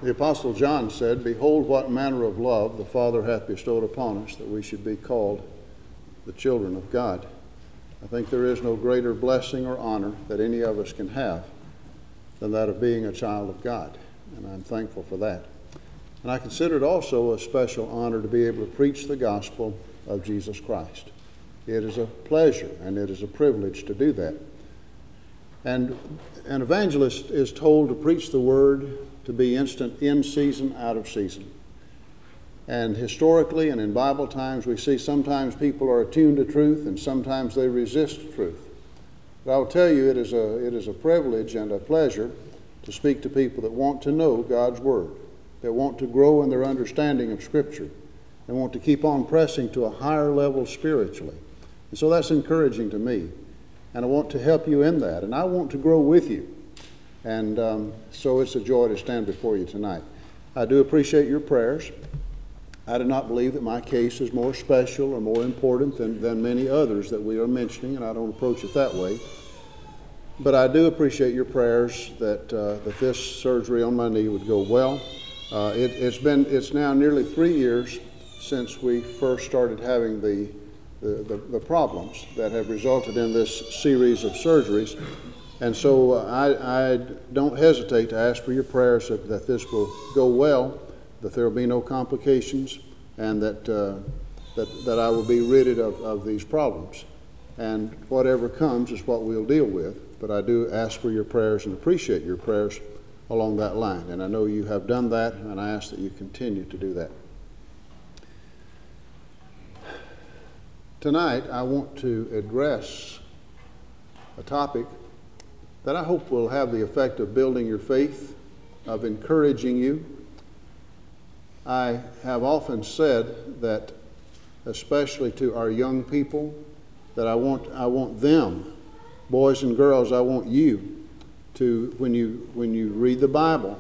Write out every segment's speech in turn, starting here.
The Apostle John said, "Behold, what manner of love the Father hath bestowed upon us, that we should be called the children of God." I think there is no greater blessing or honor that any of us can have than that of being a child of God, and I'm thankful for that. And I consider it also a special honor to be able to preach the gospel of Jesus Christ. It is a pleasure and it is a privilege to do that. And an evangelist is told to preach the word, to be instant in season, out of season. And historically and in Bible times, we see sometimes people are attuned to truth and sometimes they resist truth. But I will tell you, it is a privilege and a pleasure to speak to people that want to know God's Word, that want to grow in their understanding of Scripture, and want to keep on pressing to a higher level spiritually. And so that's encouraging to me. And I want to help you in that. And I want to grow with you. And so it's a joy to stand before you tonight. I do appreciate your prayers. I do not believe that my case is more special or more important than many others that we are mentioning, and I don't approach it that way. But I do appreciate your prayers that this surgery on my knee would go well. It's now nearly 3 years since we first started having the problems that have resulted in this series of surgeries. And so I don't hesitate to ask for your prayers that this will go well, that there will be no complications, and that I will be rid of these problems. And whatever comes is what we'll deal with. But I do ask for your prayers and appreciate your prayers along that line. And I know you have done that, and I ask that you continue to do that. Tonight, I want to address a topic that I hope will have the effect of building your faith, of encouraging you. I have often said that, especially to our young people, that I want them, boys and girls, I want you to, when you read the Bible,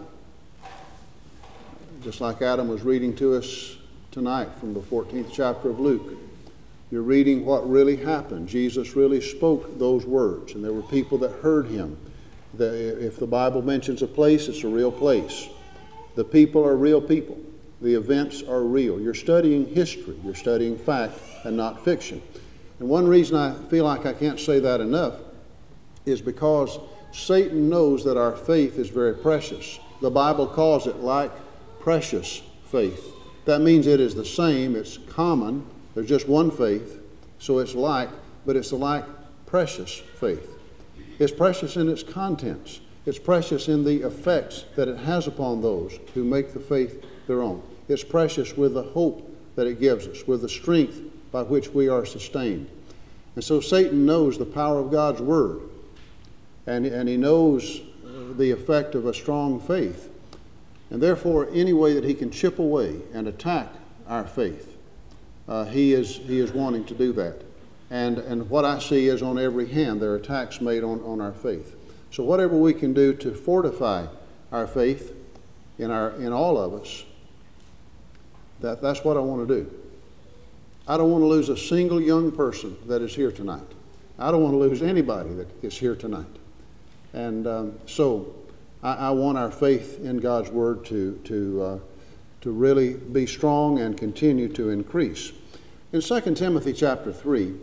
just like Adam was reading to us tonight from the 14th chapter of Luke, you're reading what really happened. Jesus really spoke those words, and there were people that heard him. If the Bible mentions a place, it's a real place. The people are real people. The events are real. You're studying history. You're studying fact and not fiction. And one reason I feel like I can't say that enough is because Satan knows that our faith is very precious. The Bible calls it like precious faith. That means it is the same, it's common. There's just one faith, so it's like, but it's a like precious faith. It's precious in its contents. It's precious in the effects that it has upon those who make the faith their own. It's precious with the hope that it gives us, with the strength by which we are sustained. And so Satan knows the power of God's Word, and he knows the effect of a strong faith. And therefore, any way that he can chip away and attack our faith, he is wanting to do that. And what I see is on every hand there are attacks made on our faith. So whatever we can do to fortify our faith in all of us, that's what I want to do. I don't want to lose a single young person that is here tonight. I don't want to lose anybody that is here tonight. And so I want our faith in God's Word to really be strong and continue to increase. In 2 Timothy chapter 3,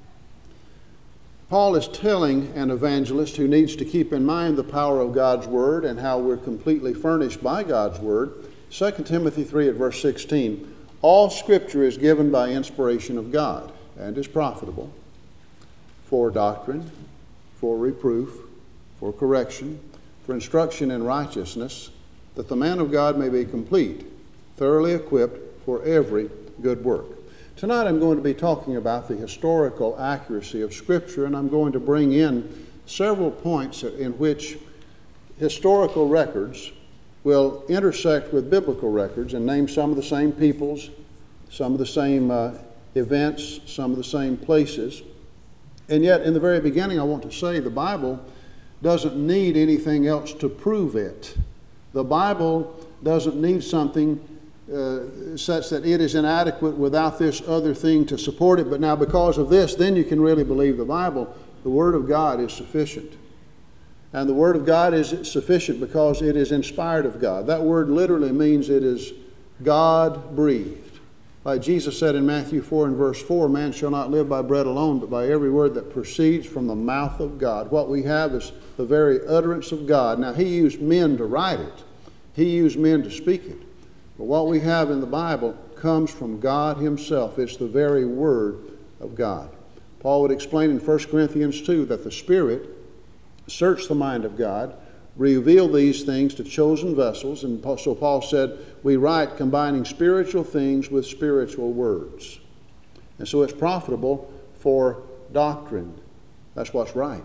Paul is telling an evangelist who needs to keep in mind the power of God's Word and how we're completely furnished by God's Word. 2 Timothy 3 at verse 16, all Scripture is given by inspiration of God and is profitable for doctrine, for reproof, for correction, for instruction in righteousness, that the man of God may be complete, thoroughly equipped for every good work. Tonight I'm going to be talking about the historical accuracy of Scripture, and I'm going to bring in several points in which historical records will intersect with biblical records and name some of the same peoples, some of the same events, some of the same places. And yet, in the very beginning, I want to say the Bible doesn't need anything else to prove it. The Bible doesn't need something such that it is inadequate without this other thing to support it. But now because of this, then you can really believe the Bible. The Word of God is sufficient. And the Word of God is sufficient because it is inspired of God. That word literally means it is God-breathed. Like Jesus said in Matthew 4 and verse 4, man shall not live by bread alone, but by every word that proceeds from the mouth of God. What we have is the very utterance of God. Now, He used men to write it. He used men to speak it. But what we have in the Bible comes from God Himself. It's the very Word of God. Paul would explain in 1 Corinthians 2 that the Spirit searched the mind of God, revealed these things to chosen vessels. And so Paul said, we write combining spiritual things with spiritual words. And so it's profitable for doctrine. That's what's right.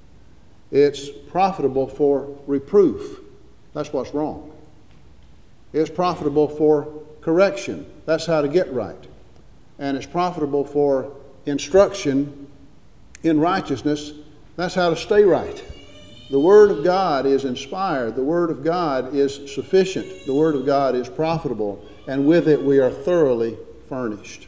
It's profitable for reproof. That's what's wrong. It's profitable for correction. That's how to get right. And it's profitable for instruction in righteousness. That's how to stay right. The Word of God is inspired. The Word of God is sufficient. The Word of God is profitable. And with it we are thoroughly furnished.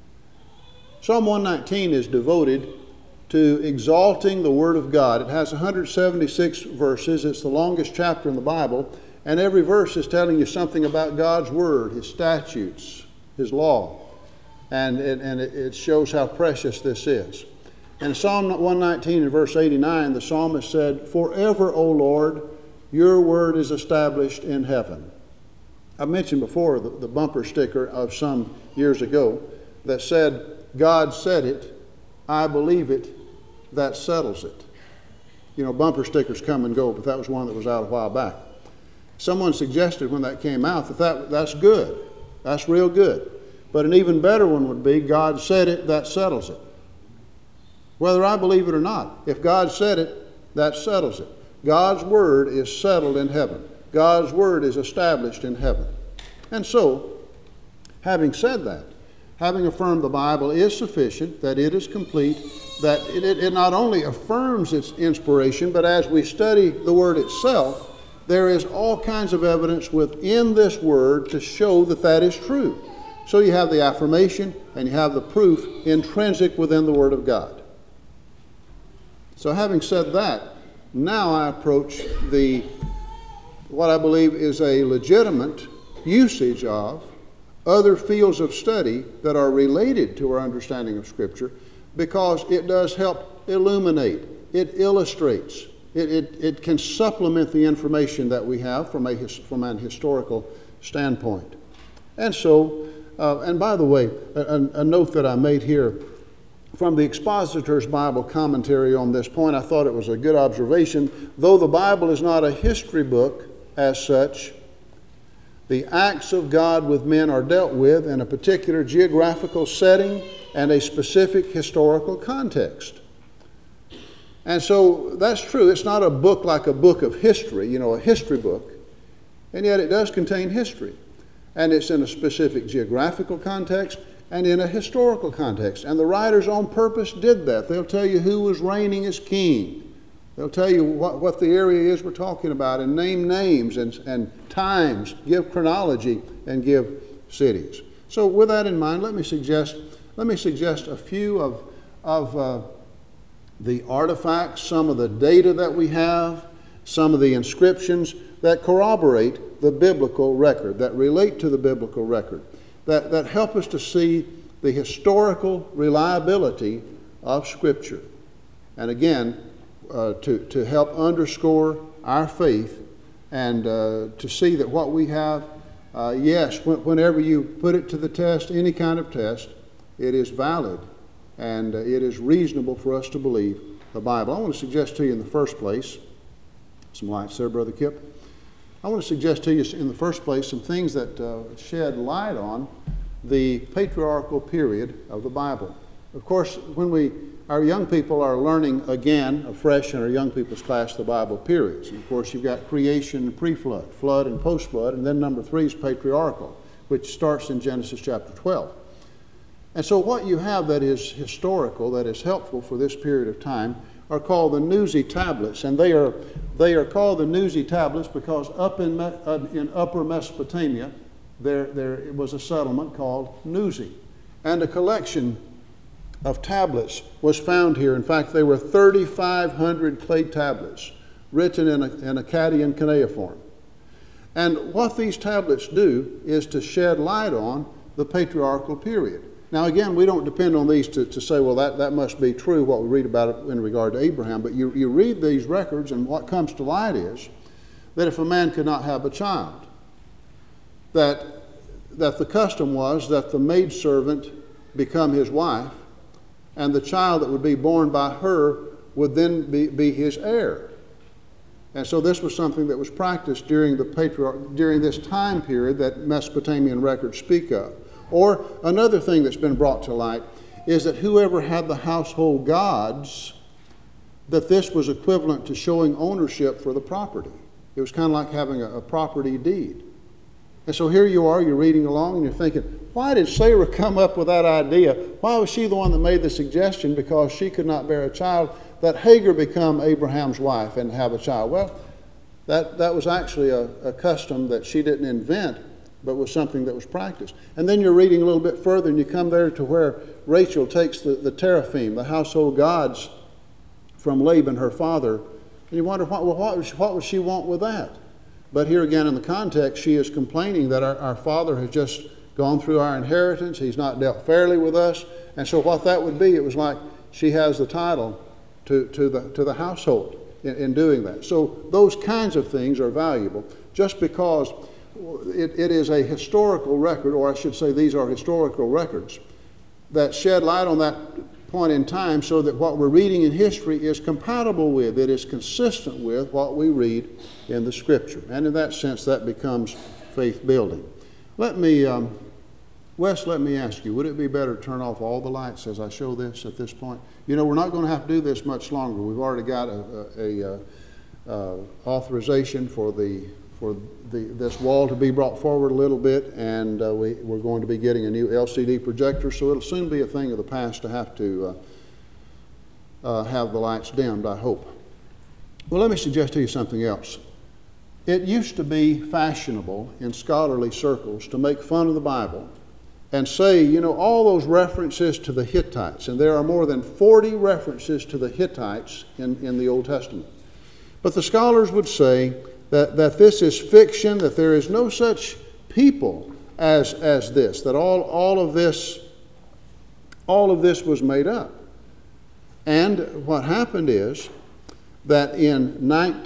Psalm 119 is devoted to exalting the Word of God. It has 176 verses. It's the longest chapter in the Bible. And every verse is telling you something about God's Word, His statutes, His law. And it shows how precious this is. In Psalm 119 and verse 89, the psalmist said, forever, O Lord, your word is established in heaven. I mentioned before the bumper sticker of some years ago that said, God said it, I believe it, that settles it. You know, bumper stickers come and go, but that was one that was out a while back. Someone suggested when that came out that's good. That's real good. But an even better one would be, God said it, that settles it. Whether I believe it or not, if God said it, that settles it. God's word is settled in heaven. God's word is established in heaven. And so, having said that, having affirmed the Bible is sufficient, that it is complete, that it not only affirms its inspiration, but as we study the word itself, there is all kinds of evidence within this word to show that that is true. So you have the affirmation and you have the proof intrinsic within the Word of God. So having said that, now I approach what I believe is a legitimate usage of other fields of study that are related to our understanding of Scripture, because it does help illuminate, it illustrates, it can supplement the information that we have from an historical standpoint. And so, and by the way, a note that I made here from the Expositor's Bible commentary on this point, I thought it was a good observation. Though the Bible is not a history book as such, the acts of God with men are dealt with in a particular geographical setting and a specific historical context. And so that's true. It's not a book like a book of history, a history book, and yet it does contain history. And it's in a specific geographical context and in a historical context. And the writers on purpose did that. They'll tell you who was reigning as king. They'll tell you what the area is we're talking about, and name names and times, give chronology, and give cities. So with that in mind, let me suggest a few of the artifacts, some of the data that we have, some of the inscriptions that corroborate the biblical record, that relate to the biblical record, that help us to see the historical reliability of Scripture. And again, to help underscore our faith and to see that what we have, yes, whenever you put it to the test, any kind of test, it is valid and it is reasonable for us to believe the Bible. I want to suggest to you in the first place, some lights there, Brother Kip. I want to suggest to you in the first place some things that shed light on the patriarchal period of the Bible. Of course, when our young people are learning again, afresh in our young people's class, the Bible periods. And of course, you've got creation and pre-flood, flood and post-flood, and then number 3 is patriarchal, which starts in Genesis chapter 12. And so what you have that is historical, that is helpful for this period of time, are called the Nuzi tablets, and they are called the Nuzi tablets because up in Upper Mesopotamia there was a settlement called Nuzi, and a collection of tablets was found here. In fact, there were 3,500 clay tablets written in Akkadian cuneiform. And what these tablets do is to shed light on the patriarchal period. Now again, we don't depend on these to say, well, that must be true, what we read about it in regard to Abraham, but you read these records, and what comes to light is that if a man could not have a child, that the custom was that the maidservant become his wife, and the child that would be born by her would then be his heir. And so this was something that was practiced during this time period that Mesopotamian records speak of. Or another thing that's been brought to light is that whoever had the household gods, that this was equivalent to showing ownership for the property. It was kind of like having a property deed. And so here you are, you're reading along and you're thinking, why did Sarah come up with that idea? Why was she the one that made the suggestion, because she could not bear a child, that Hagar become Abraham's wife and have a child? Well, that was actually a custom that she didn't invent, but was something that was practiced. And then you're reading a little bit further and you come there to where Rachel takes the teraphim, the household gods, from Laban, her father, and you wonder, what would she want with that? But here again in the context, she is complaining that our father has just gone through our inheritance, he's not dealt fairly with us, and so what that would be, it was like she has the title to the household in doing that. So those kinds of things are valuable, just because it is a historical record, or I should say these are historical records, that shed light on that point in time, so that what we're reading in history is compatible with, it is consistent with what we read in the Scripture. And in that sense, that becomes faith building. Wes, let me ask you, would it be better to turn off all the lights as I show this at this point? You know, we're not going to have to do this much longer. We've already got a authorization for this wall to be brought forward a little bit, and we're going to be getting a new LCD projector, so it'll soon be a thing of the past to have to have the lights dimmed, I hope. Well, let me suggest to you something else. It used to be fashionable in scholarly circles to make fun of the Bible and say, you know, all those references to the Hittites, and there are more than 40 references to the Hittites in the Old Testament. But the scholars would say that this is fiction, that there is no such people as this, that all of this was made up. And what happened is that in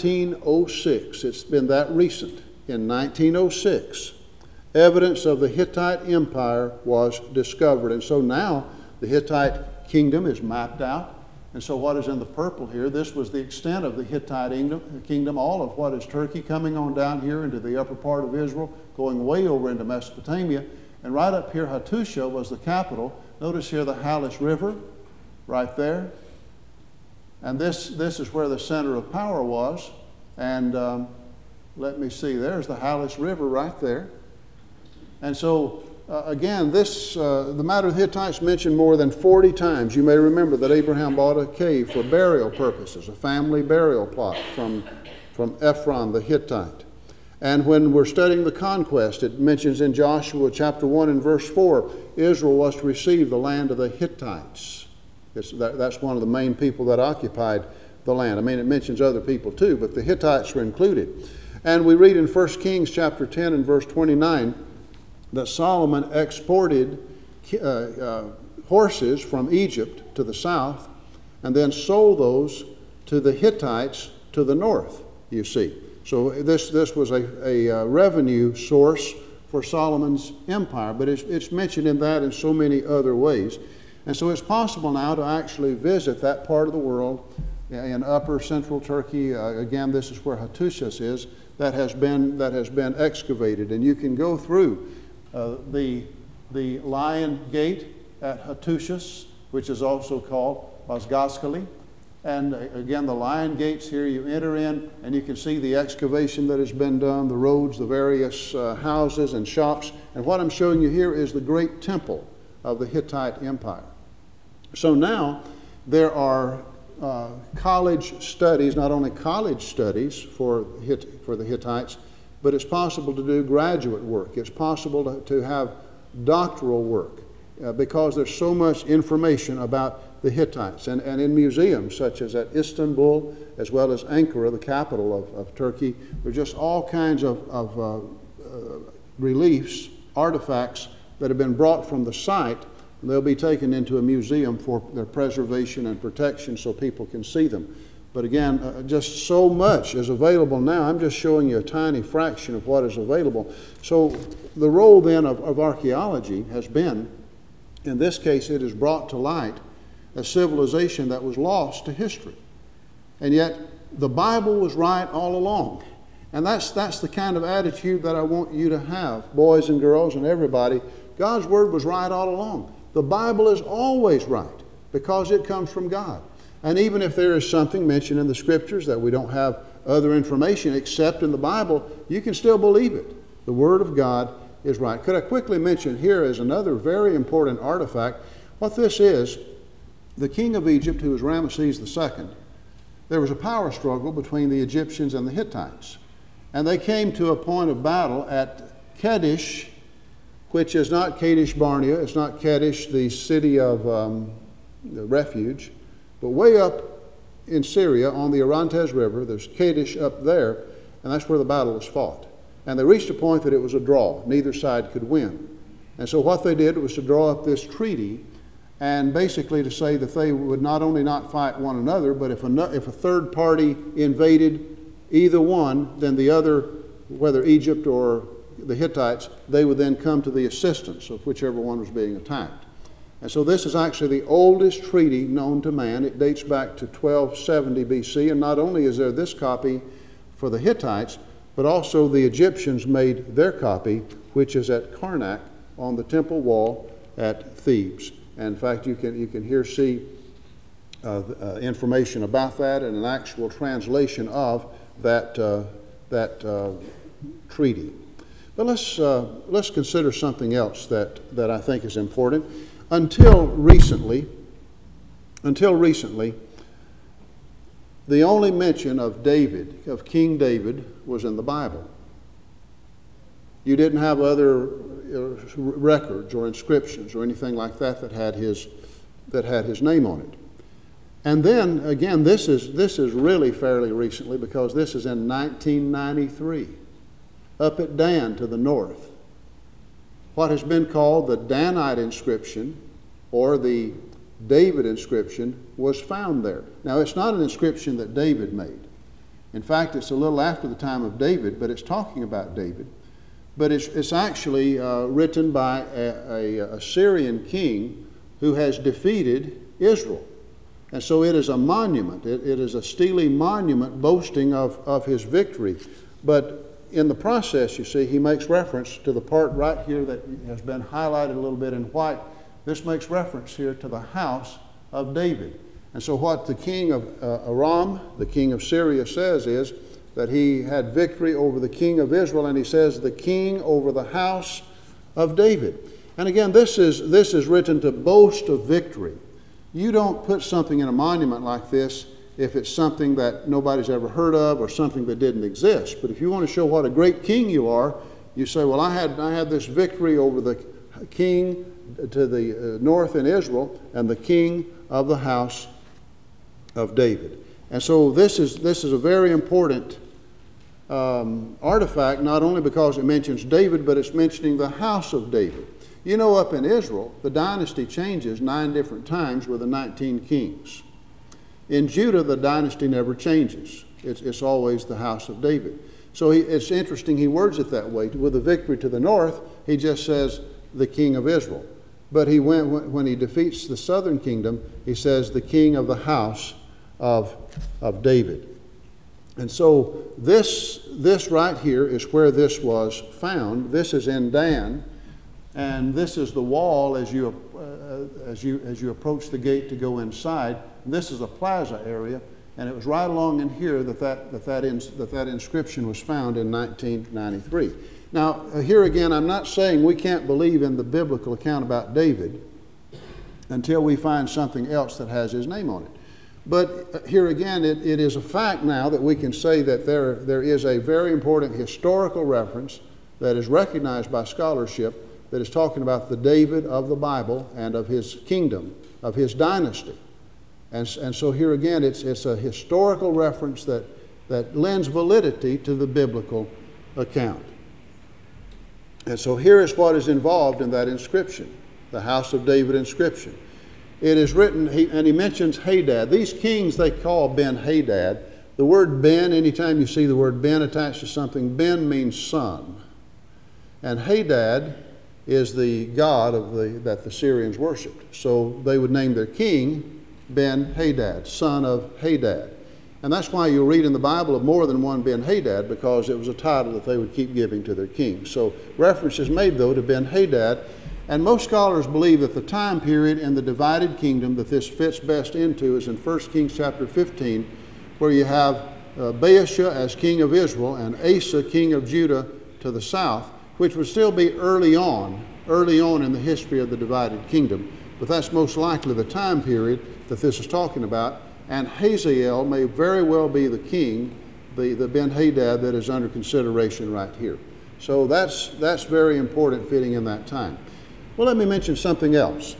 1906, it's been that recent, in 1906, evidence of the Hittite Empire was discovered. And so now the Hittite kingdom is mapped out. And so what is in the purple here, this was the extent of the Hittite kingdom, all of what is Turkey, coming on down here into the upper part of Israel, going way over into Mesopotamia. And right up here, Hattusha was the capital. Notice here the Halys River, right there. And this is where the center of power was. And let me see, there's the Halys River right there. And so, again, the matter of the Hittites mentioned more than 40 times. You may remember that Abraham bought a cave for burial purposes, a family burial plot from Ephron the Hittite. And when we're studying the conquest, it mentions in Joshua chapter 1 and verse 4, Israel was to receive the land of the Hittites. That's one of the main people that occupied the land. I mean, it mentions other people too, but the Hittites were included. And we read in 1 Kings chapter 10 and verse 29 that Solomon exported horses from Egypt to the south and then sold those to the Hittites to the north, you see. So this was a revenue source for Solomon's empire, but it's mentioned in that in so many other ways. And so it's possible now to actually visit that part of the world in upper central Turkey. Again, this is where Hattusha is, that has been excavated. And you can go through the Lion Gate at Hattusha, which is also called Bazgaskali. And again, the Lion Gates here, you enter in and you can see the excavation that has been done, the roads, the various houses and shops. And what I'm showing you here is the great temple of the Hittite Empire. So now there are college studies, not only college studies for the Hittites, but it's possible to do graduate work. It's possible to have doctoral work. because there's so much information about the Hittites. And in museums such as at Istanbul, as well as Ankara, the capital of Turkey, there's just all kinds of reliefs, artifacts that have been brought from the site. And they'll be taken into a museum for their preservation and protection so people can see them. But again, just so much is available now. I'm just showing you a tiny fraction of what is available. So the role then of archaeology has been, in this case, it has brought to light a civilization that was lost to history. And yet the Bible was right all along. And that's the kind of attitude that I want you to have, boys and girls and everybody. God's Word was right all along. The Bible is always right because it comes from God. And even if there is something mentioned in the Scriptures that we don't have other information except in the Bible, you can still believe it. The Word of God is right. Could I quickly mention here is another very important artifact. What this is, the king of Egypt, who was Ramesses II, there was a power struggle between the Egyptians and the Hittites. And they came to a point of battle at Kadesh, which is not Kadesh Barnea, it's not Kadesh, the city of the refuge, but way up in Syria on the Orontes River, there's Kadesh up there, and that's where the battle was fought. And they reached a point that it was a draw. Neither side could win. And so what they did was to draw up this treaty and basically to say that they would not only not fight one another, but if a third party invaded either one, then the other, whether Egypt or the Hittites, they would then come to the assistance of whichever one was being attacked. And so this is actually the oldest treaty known to man. It dates back to 1270 BC, and not only is there this copy for the Hittites, but also the Egyptians made their copy, which is at Karnak on the temple wall at Thebes. And in fact, you can here see information about that and an actual translation of that treaty. But let's consider something else that I think is important. Until recently, the only mention of David, of King David, was in the Bible. You didn't have other records or inscriptions or anything like that that had his name on it. And then again, this is really fairly recently because this is in 1993, up at Dan to the north. What has been called the Danite inscription or the David inscription was found there. Now, it's not an inscription that David made. In fact, it's a little after the time of David, but it's talking about David. But it's actually written by a Syrian king who has defeated Israel. And so it is a monument. It is a steely monument boasting of his victory. But in the process, you see, he makes reference to the part right here that has been highlighted a little bit in white. This makes reference here to the house of David. And so what the king of Aram, the king of Syria, says is that he had victory over the king of Israel, and he says the king over the house of David. And again, this is written to boast of victory. You don't put something in a monument like this if it's something that nobody's ever heard of or something that didn't exist. But if you want to show what a great king you are, you say, well, I had this victory over the king to the north in Israel and the king of the house of David. And so this is a very important artifact, not only because it mentions David, but it's mentioning the house of David. You know, up in Israel, the dynasty changes 9 different times with the 19 kings. In Judah, the dynasty never changes. It's always the house of David. So it's interesting he words it that way. With the victory to the north, he just says the king of Israel. But when he defeats the southern kingdom, he says the king of the house of David. And so this right here is where this was found. This is in Dan, and this is the wall as you approach the gate to go inside. This is a plaza area, and it was right along in here that inscription was found in 1993. Now, here again, I'm not saying we can't believe in the biblical account about David until we find something else that has his name on it. But here again, it is a fact now that we can say that there is a very important historical reference that is recognized by scholarship that is talking about the David of the Bible and of his kingdom, of his dynasty. And so here again, it's a historical reference that lends validity to the biblical account. And so here is what is involved in that inscription, the House of David inscription. It is written, and he mentions Hadad. These kings they call Ben-Hadad. The word Ben, anytime you see the word Ben attached to something, Ben means son. And Hadad is the god that the Syrians worshipped. So they would name their king Ben-Hadad, son of Hadad. And that's why you'll read in the Bible of more than one Ben-Hadad, because it was a title that they would keep giving to their king. So reference is made, though, to Ben-Hadad. And most scholars believe that the time period in the divided kingdom that this fits best into is in 1 Kings chapter 15, where you have Baasha as king of Israel and Asa king of Judah to the south, which would still be early on in the history of the divided kingdom. But that's most likely the time period that this is talking about. And Hazael may very well be the king, the Ben-Hadad that is under consideration right here. So that's very important, fitting in that time. Well, let me mention something else.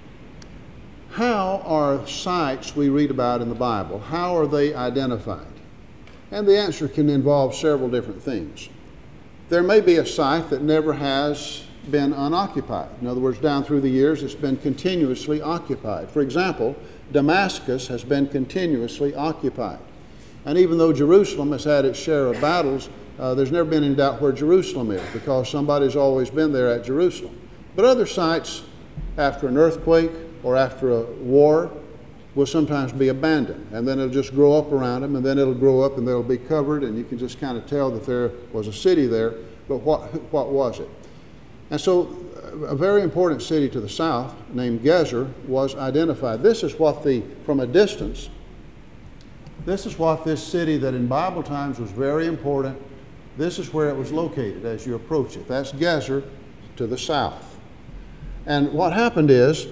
How are sites we read about in the Bible, how are they identified? And the answer can involve several different things. There may be a site that never has been unoccupied. In other words, down through the years, it's been continuously occupied. For example, Damascus has been continuously occupied. And even though Jerusalem has had its share of battles, there's never been any doubt where Jerusalem is, because somebody's always been there at Jerusalem. But other sites, after an earthquake or after a war, will sometimes be abandoned. And then it'll just grow up around them, and then it'll grow up and they'll be covered, and you can just kind of tell that there was a city there, but what was it? And so a very important city to the south named Gezer was identified. This is what from a distance, this is what this city that in Bible times was very important, this is where it was located as you approach it. That's Gezer to the south. And what happened is,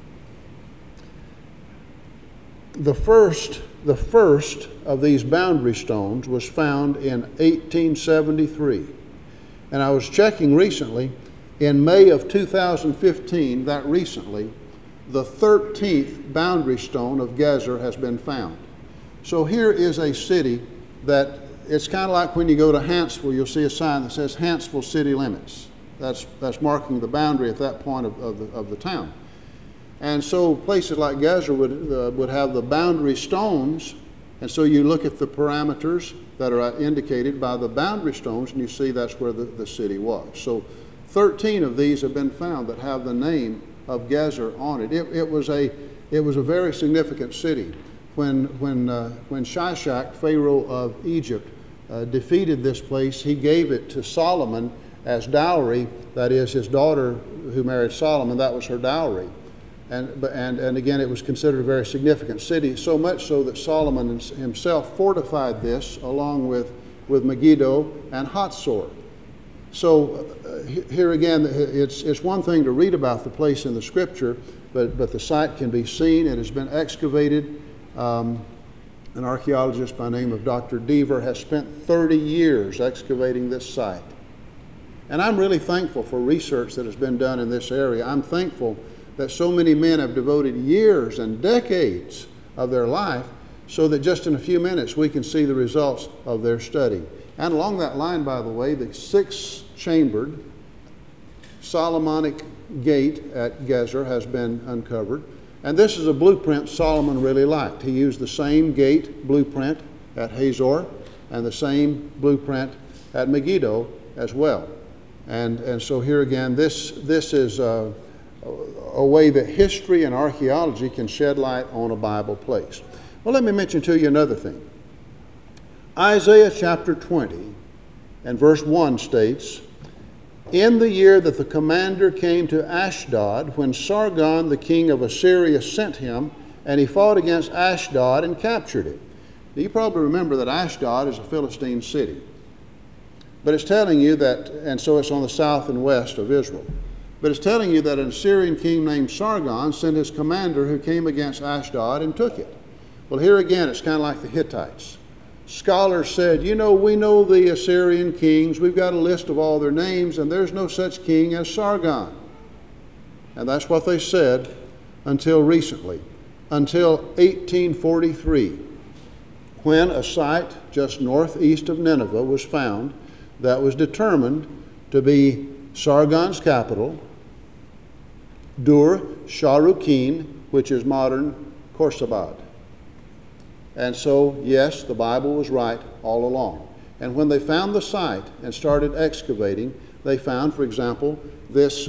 the first of these boundary stones was found in 1873. And I was checking recently, in May of 2015, that recently, the 13th boundary stone of Gezer has been found. So here is a city that, it's kind of like when you go to Hanceville, you'll see a sign that says Hanceville city limits. That's marking the boundary at that point of the town. And so places like Gezer would have the boundary stones, and so you look at the parameters that are indicated by the boundary stones, and you see that's where the city was. So 13 of these have been found that have the name of Gezer on it. It was a very significant city. When Shishak, Pharaoh of Egypt, defeated this place, he gave it to Solomon as dowry. That is, his daughter who married Solomon, that was her dowry. And again, it was considered a very significant city, so much so that Solomon himself fortified this along with Megiddo and Hatzor. So here again, it's one thing to read about the place in the Scripture, but the site can be seen. It has been excavated. An archaeologist by the name of Dr. Deaver has spent 30 years excavating this site. And I'm really thankful for research that has been done in this area. I'm thankful that so many men have devoted years and decades of their life so that just in a few minutes we can see the results of their study. And along that line, by the way, the 6-chambered Solomonic gate at Gezer has been uncovered. And this is a blueprint Solomon really liked. He used the same gate blueprint at Hazor and the same blueprint at Megiddo as well. And so here again, this is a way that history and archaeology can shed light on a Bible place. Well, let me mention to you another thing. Isaiah chapter 20 and verse 1 states, "In the year that the commander came to Ashdod, when Sargon the king of Assyria sent him, and he fought against Ashdod and captured it." Now, you probably remember that Ashdod is a Philistine city. But it's telling you that, and so it's on the south and west of Israel. But it's telling you that an Assyrian king named Sargon sent his commander who came against Ashdod and took it. Well, here again, it's kind of like the Hittites. scholars said, you know, we know the Assyrian kings. We've got a list of all their names, and there's no such king as Sargon. And that's what they said until recently, until 1843, when a site just northeast of Nineveh was found that was determined to be Sargon's capital, Dur Sharrukin, which is modern Khorsabad. And so, yes, the Bible was right all along. And when they found the site and started excavating, they found, for example, this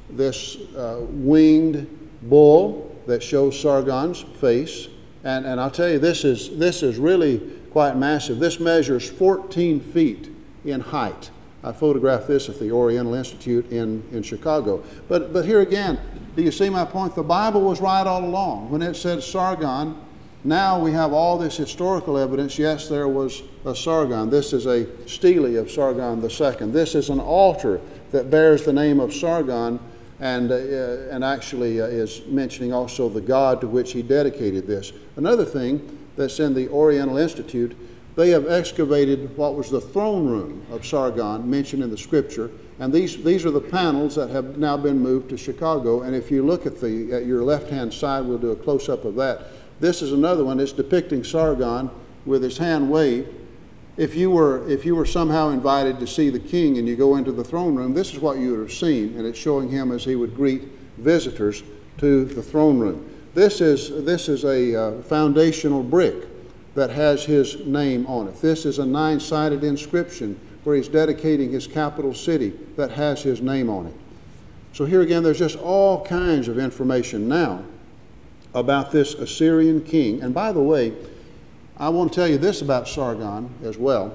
winged bull that shows Sargon's face. And I'll tell you, this is really quite massive. This measures 14 feet in height. I photographed this at the Oriental Institute in Chicago. But here again, do you see my point? The Bible was right all along. When it said Sargon, now we have all this historical evidence. Yes, there was a Sargon. This is a stele of Sargon II. This is an altar that bears the name of Sargon and actually is mentioning also the god to which he dedicated this. Another thing that's in the Oriental Institute, they have excavated what was the throne room of Sargon mentioned in the scripture, and these are the panels that have now been moved to Chicago. And if you look at your left-hand side, we'll do a close-up of that. This is another one. It's depicting Sargon with his hand waved. If you were somehow invited to see the king and you go into the throne room, this is what you would have seen, and it's showing him as he would greet visitors to the throne room. This is a foundational brick that has his name on it. This is a 9-sided inscription where he's dedicating his capital city that has his name on it. So here again, there's just all kinds of information now about this Assyrian king. And by the way, I want to tell you this about Sargon as well.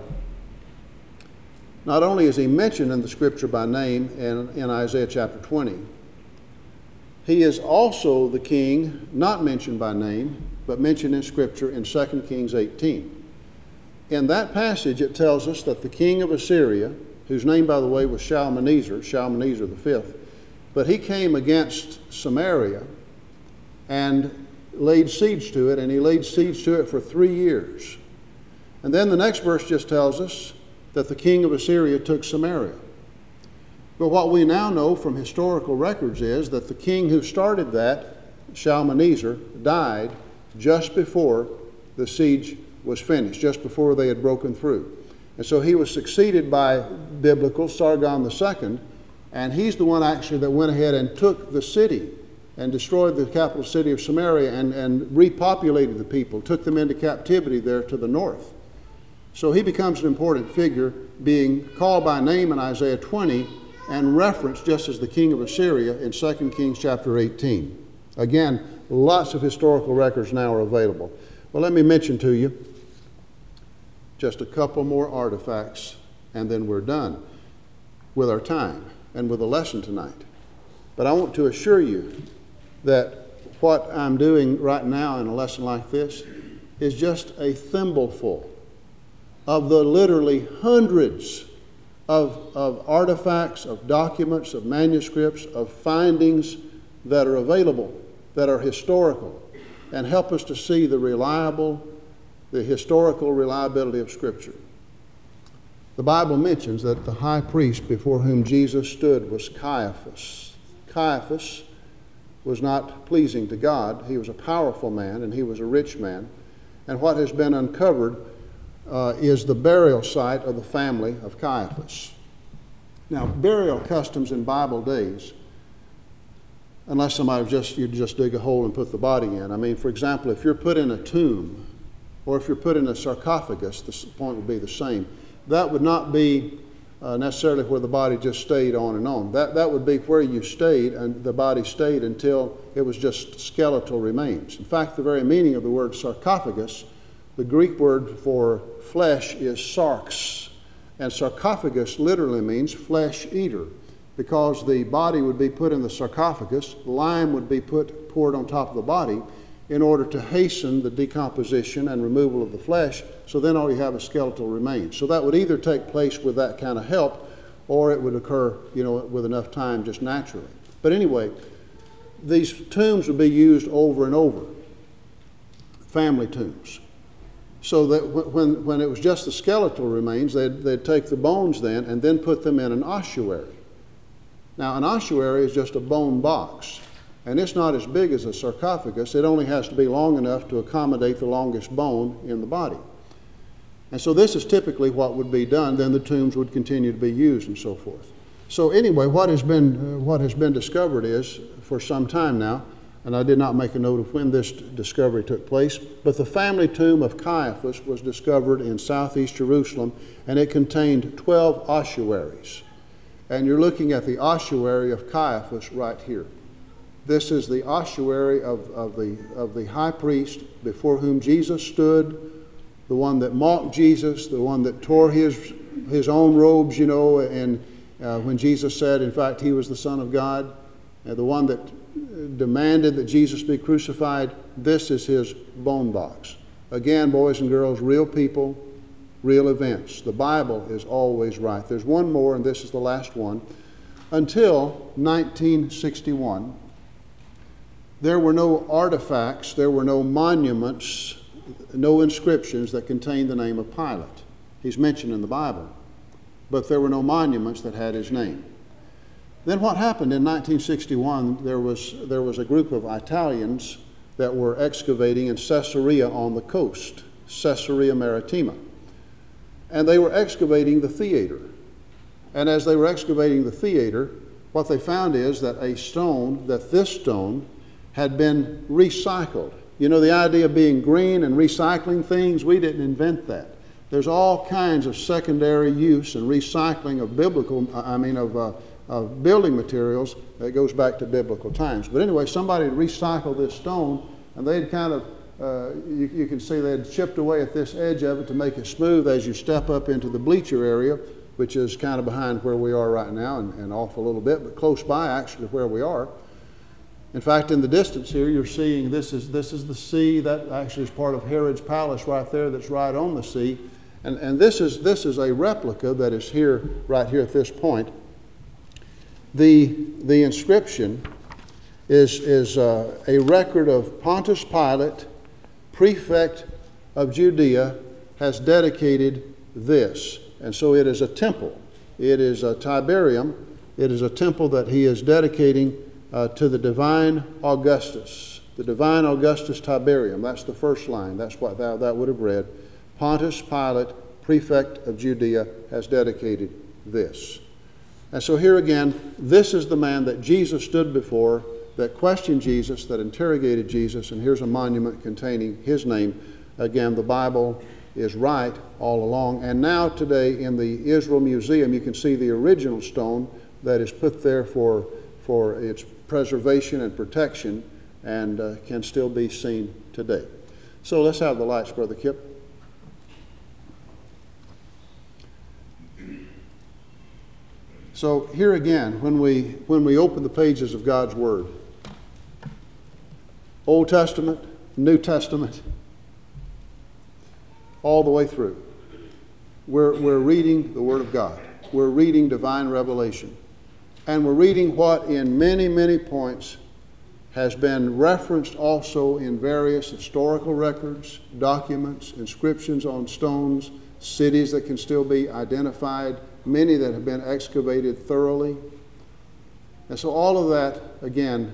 Not only is he mentioned in the scripture by name in Isaiah chapter 20, he is also the king not mentioned by name, but mentioned in scripture in 2 Kings 18. In that passage, it tells us that the king of Assyria, whose name, by the way, was Shalmaneser V, but he came against Samaria and laid siege to it, and he laid siege to it for 3 years. And then the next verse just tells us that the king of Assyria took Samaria. But what we now know from historical records is that the king who started that, Shalmaneser, died just before the siege was finished, just before they had broken through. And so he was succeeded by biblical Sargon II, and he's the one actually that went ahead and took the city and destroyed the capital city of Samaria and repopulated the people, took them into captivity there to the north. So he becomes an important figure, being called by name in Isaiah 20 and referenced just as the king of Assyria in 2 Kings chapter 18. Again, lots of historical records now are available. Well, let me mention to you just a couple more artifacts, and then we're done with our time and with a lesson tonight. But I want to assure you that what I'm doing right now in a lesson like this is just a thimbleful of the literally hundreds of artifacts, of documents, of manuscripts, of findings that are available, that are historical, and help us to see the historical reliability of Scripture. The Bible mentions that the high priest before whom Jesus stood was Caiaphas. Caiaphas was not pleasing to God. He was a powerful man and he was a rich man. And what has been uncovered is the burial site of the family of Caiaphas. Now, burial customs in Bible days, unless you just dig a hole and put the body in. I mean, for example, if you're put in a tomb or if you're put in a sarcophagus, the point would be the same. That would not be necessarily where the body just stayed on and on. That would be where you stayed, and the body stayed until it was just skeletal remains. In fact, the very meaning of the word sarcophagus, the Greek word for flesh is sarx, and sarcophagus literally means flesh eater, because the body would be put in the sarcophagus, lime would be poured on top of the body in order to hasten the decomposition and removal of the flesh, so then all you have is skeletal remains. So that would either take place with that kind of help, or it would occur, with enough time just naturally. But anyway, these tombs would be used over and over, family tombs. So that when it was just the skeletal remains, they'd take the bones then and then put them in an ossuary. Now, an ossuary is just a bone box, and it's not as big as a sarcophagus. It only has to be long enough to accommodate the longest bone in the body. And so this is typically what would be done. Then the tombs would continue to be used and so forth. So anyway, what has been discovered is, for some time now, and I did not make a note of when this discovery took place, but the family tomb of Caiaphas was discovered in southeast Jerusalem, and it contained 12 ossuaries. And you're looking at the ossuary of Caiaphas right here. This is the ossuary of the high priest before whom Jesus stood, the one that mocked Jesus, the one that tore his own robes, and when Jesus said, in fact, he was the Son of God, the one that demanded that Jesus be crucified. This is his bone box. Again, boys and girls, real people, real events. The Bible is always right. There's one more, and this is the last one. Until 1961, there were no artifacts, there were no monuments, no inscriptions that contained the name of Pilate. He's mentioned in the Bible, but there were no monuments that had his name. Then what happened in 1961, there was a group of Italians that were excavating in Caesarea on the coast, Caesarea Maritima. And they were excavating the theater. And as they were excavating the theater, what they found is that this stone had been recycled. You know, the idea of being green and recycling things, we didn't invent that. There's all kinds of secondary use and recycling of building materials that goes back to biblical times. But anyway, somebody had recycled this stone, and they'd kind of, you can see they had chipped away at this edge of it to make it smooth as you step up into the bleacher area, which is kind of behind where we are right now and off a little bit, but close by actually where we are. In fact, in the distance here, you're seeing this is the sea. That actually is part of Herod's palace right there that's right on the sea. And this is a replica that is here, right here at this point. The inscription is a record of Pontius Pilate, prefect of Judea, has dedicated this. And so it is a temple. It is a Tiberium. It is a temple that he is dedicating to the divine Augustus. The divine Augustus Tiberium. That's the first line. That's what that would have read. Pontius Pilate, prefect of Judea, has dedicated this. And so here again, this is the man that Jesus stood before, that questioned Jesus, that interrogated Jesus, and here's a monument containing his name. Again, the Bible is right all along. And now today in the Israel Museum, you can see the original stone that is put there for its preservation and protection, and can still be seen today. So let's have the lights, Brother Kip. So here again, when we open the pages of God's Word, Old Testament, New Testament, all the way through, we're reading the Word of God. We're reading divine revelation. And we're reading what in many, many points has been referenced also in various historical records, documents, inscriptions on stones, cities that can still be identified, many that have been excavated thoroughly. And so all of that, again,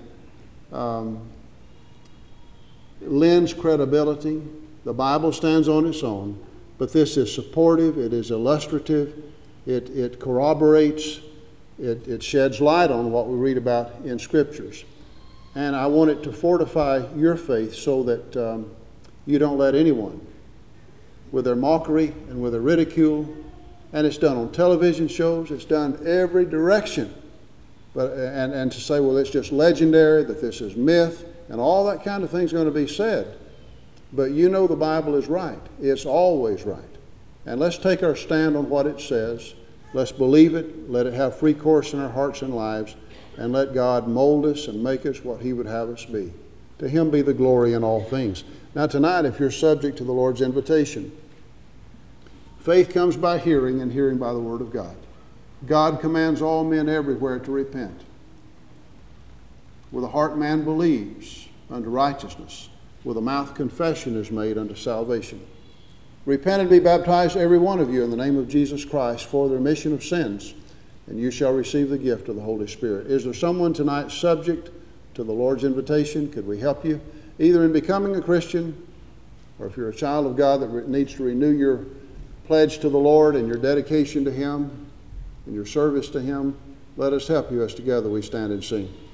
lends credibility. The Bible stands on its own, but this is supportive, it is illustrative, it corroborates, it sheds light on what we read about in Scriptures. And I want it to fortify your faith so that you don't let anyone, with their mockery and with their ridicule, and it's done on television shows, it's done every direction, and to say, well, it's just legendary, that this is myth, and all that kind of thing is going to be said. But you know the Bible is right. It's always right. And let's take our stand on what it says. Let's believe it. Let it have free course in our hearts and lives. And let God mold us and make us what He would have us be. To Him be the glory in all things. Now tonight, if you're subject to the Lord's invitation, faith comes by hearing, and hearing by the Word of God. God commands all men everywhere to repent. With a heart man believes unto righteousness. With a mouth confession is made unto salvation. Repent and be baptized, every one of you, in the name of Jesus Christ for the remission of sins, and you shall receive the gift of the Holy Spirit. Is there someone tonight subject to the Lord's invitation? Could we help you either in becoming a Christian, or if you're a child of God that needs to renew your pledge to the Lord and your dedication to Him and your service to Him? Let us help you as together we stand and sing.